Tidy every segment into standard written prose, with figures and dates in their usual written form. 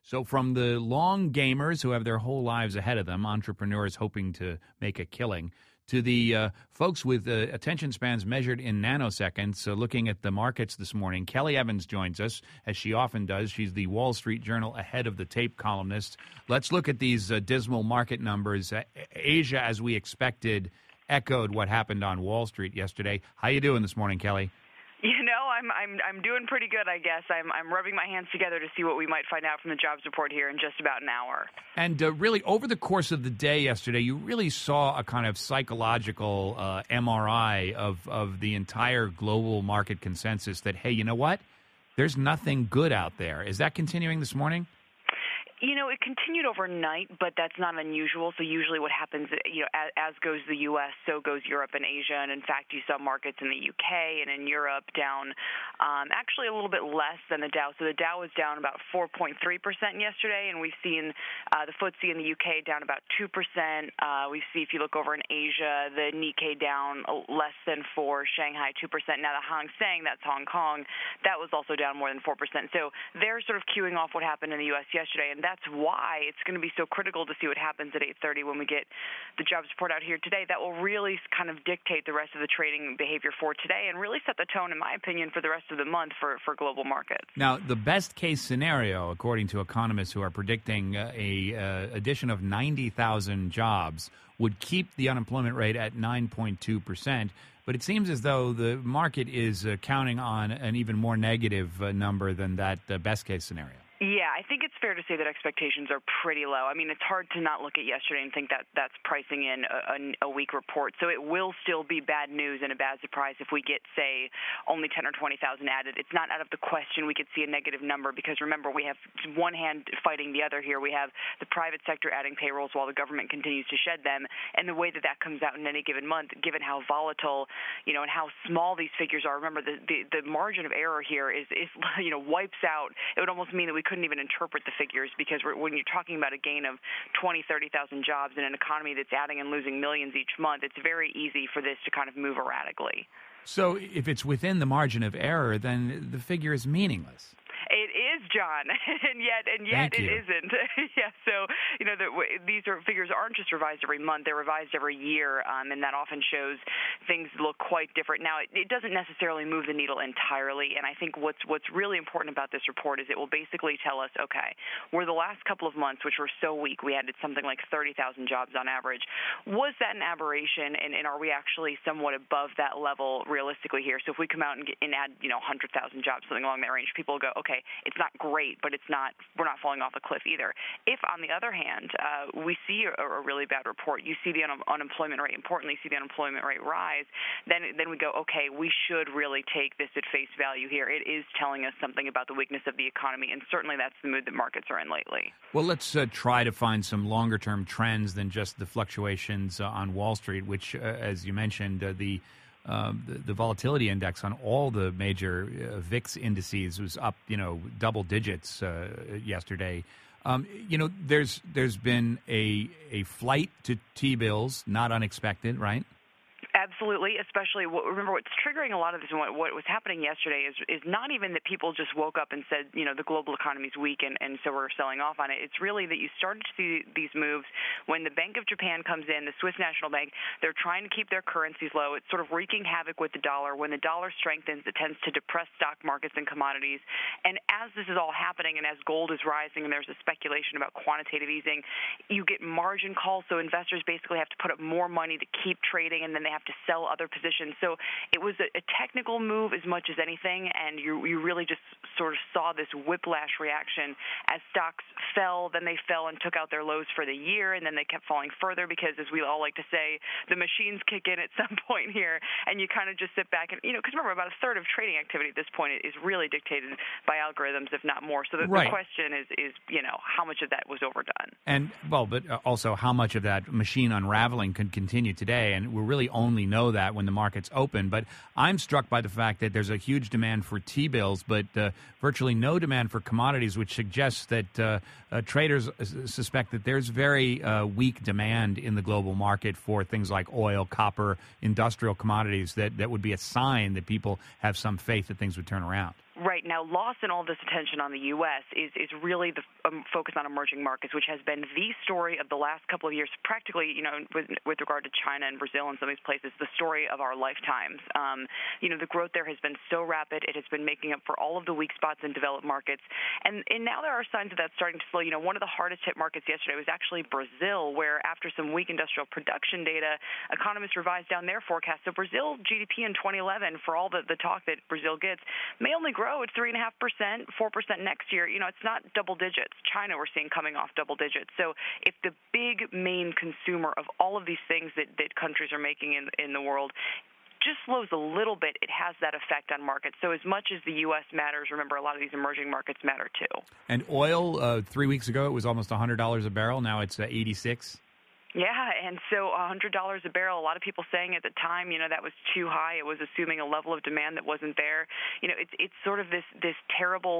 So from the long gamers who have their whole lives ahead of them, entrepreneurs hoping to make a killing, to the folks with attention spans measured in nanoseconds, looking at the markets this morning, Kelly Evans joins us, as she often does. She's the Wall Street Journal ahead of the tape columnist. Let's look at these dismal market numbers. Asia, as we expected, echoed what happened on Wall Street yesterday. How you doing this morning, Kelly? You know, I'm doing pretty good, I guess. I'm rubbing my hands together to see what we might find out from the jobs report here in just about an hour. And really, over the course of the day yesterday, you really saw a kind of psychological MRI of the entire global market consensus that, hey, you know what? There's nothing good out there. Is that continuing this morning? You know, it continued overnight, but that's not unusual. So usually what happens, you know, as goes the U.S., so goes Europe and Asia. And in fact, you saw markets in the U.K. and in Europe down actually a little bit less than the Dow. So the Dow was down about 4.3% yesterday, and we've seen the FTSE in the U.K. down about 2%. We see, if you look over in Asia, the Nikkei down less than 4%, Shanghai 2%. Now the Hang Seng, that's Hong Kong, that was also down more than 4%. So they're sort of queuing off what happened in the U.S. yesterday, and that's why it's going to be so critical to see what happens at 8:30 when we get the jobs report out here today. That will really kind of dictate the rest of the trading behavior for today and really set the tone, in my opinion, for the rest of the month for global markets. Now, the best case scenario, according to economists who are predicting a addition of 90,000 jobs, would keep the unemployment rate at 9.2%. But it seems as though the market is counting on an even more negative number than that best case scenario. Yeah, I think it's fair to say that expectations are pretty low. I mean, it's hard to not look at yesterday and think that that's pricing in a weak report. So it will still be bad news and a bad surprise if we get, say, only 10 or 20,000 added. It's not out of the question we could see a negative number because, remember, we have one hand fighting the other here. We have the private sector adding payrolls while the government continues to shed them. And the way that that comes out in any given month, given how volatile, you know, and how small these figures are, remember, the margin of error here is you know, wipes out. It would almost mean that we couldn't even interpret the figures because when you're talking about a gain of 20, 30,000 jobs in an economy that's adding and losing millions each month, it's very easy for this to kind of move erratically. So if it's within the margin of error, then the figure is meaningless. It is, John, and yet it isn't. Yeah, so, you know, these figures aren't just revised every month. They're revised every year, and that often shows things look quite different. Now, it doesn't necessarily move the needle entirely, and I think what's really important about this report is it will basically tell us, okay, where the last couple of months, which were so weak, we added something like 30,000 jobs on average. Was that an aberration, and are we actually somewhat above that level realistically here? So if we come out and add, you know, 100,000 jobs, something along that range, people will go, okay, it's not great, but we're not falling off a cliff either. If, on the other hand, we see a really bad report, you see the unemployment rate, importantly, see the unemployment rate rise, then we go, okay, we should really take this at face value here. It is telling us something about the weakness of the economy, and certainly that's the mood that markets are in lately. Well, let's try to find some longer-term trends than just the fluctuations on Wall Street, which, as you mentioned, the volatility index on all the major VIX indices was up, you know, double digits yesterday. You know, there's been a flight to T-bills, not unexpected, right? Absolutely, especially remember what's triggering a lot of this and what was happening yesterday is not even that people just woke up and said, you know, the global economy is weak and so we're selling off on it. It's really that you started to see these moves when the Bank of Japan comes in, the Swiss National Bank, they're trying to keep their currencies low. It's sort of wreaking havoc with the dollar. When the dollar strengthens, it tends to depress stock markets and commodities. And as this is all happening and as gold is rising and there's a speculation about quantitative easing, you get margin calls, so investors basically have to put up more money to keep trading, and then they have to sell other positions. So it was a technical move as much as anything, and you really just sort of saw this whiplash reaction as stocks fell, then they fell and took out their lows for the year, and then they kept falling further because, as we all like to say, the machines kick in at some point here, and you kind of just sit back and, you know, because remember, about a third of trading activity at this point is really dictated by algorithms, if not more. So the question is, you know, how much of that was overdone? And, well, but also how much of that machine unraveling could continue today, and we're really only know that when the market's open. But I'm struck by the fact that there's a huge demand for T-bills, but virtually no demand for commodities, which suggests that traders suspect that there's very weak demand in the global market for things like oil, copper, industrial commodities that would be a sign that people have some faith that things would turn around. Right now, lost in all this attention on the U.S. is really the focus on emerging markets, which has been the story of the last couple of years, practically, with regard to China and Brazil and some of these places, the story of our lifetimes. The growth there has been so rapid. It has been making up for all of the weak spots in developed markets. And now there are signs of that starting to slow. One of the hardest hit markets yesterday was actually Brazil, where after some weak industrial production data, economists revised down their forecast. So Brazil GDP in 2011, for all the talk that Brazil gets, may only grow at 3.5%, 4% next year. It's not double digits. China we're seeing coming off double digits. So if the big main consumer of all of these things that countries are making in the world just slows a little bit, it has that effect on markets. So as much as the U.S. matters, remember, a lot of these emerging markets matter too. And oil, 3 weeks ago, it was almost $100 a barrel. Now it's 86. Yeah, and so $100 a barrel, a lot of people saying at the time, that was too high. It was assuming a level of demand that wasn't there. It's sort of this terrible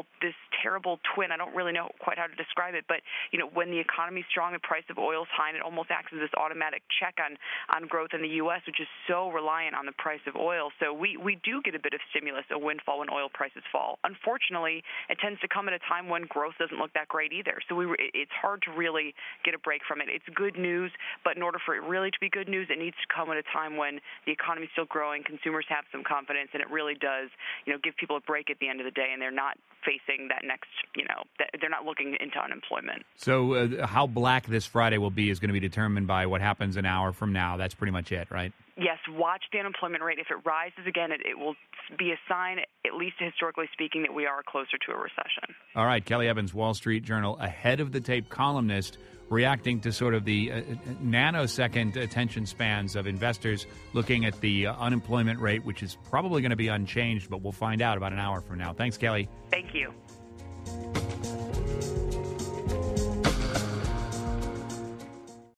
twin. I don't really know quite how to describe it, but, when the economy's strong, the price of oil is high, and it almost acts as this automatic check on growth in the U.S., which is so reliant on the price of oil. So we do get a bit of stimulus, a windfall when oil prices fall. Unfortunately, it tends to come at a time when growth doesn't look that great either. So it's hard to really get a break from it. It's good news. But in order for it really to be good news, it needs to come at a time when the economy is still growing, consumers have some confidence, and it really does, give people a break at the end of the day, and they're not facing that next, they're not looking into unemployment. So how black this Friday will be is going to be determined by what happens an hour from now. That's pretty much it, right? Yes, watch the unemployment rate. If it rises again, it will be a sign, at least historically speaking, that we are closer to a recession. All right, Kelly Evans, Wall Street Journal, ahead of the tape columnist, reacting to sort of the nanosecond attention spans of investors looking at the unemployment rate, which is probably going to be unchanged, but we'll find out about an hour from now. Thanks, Kelly. Thank you.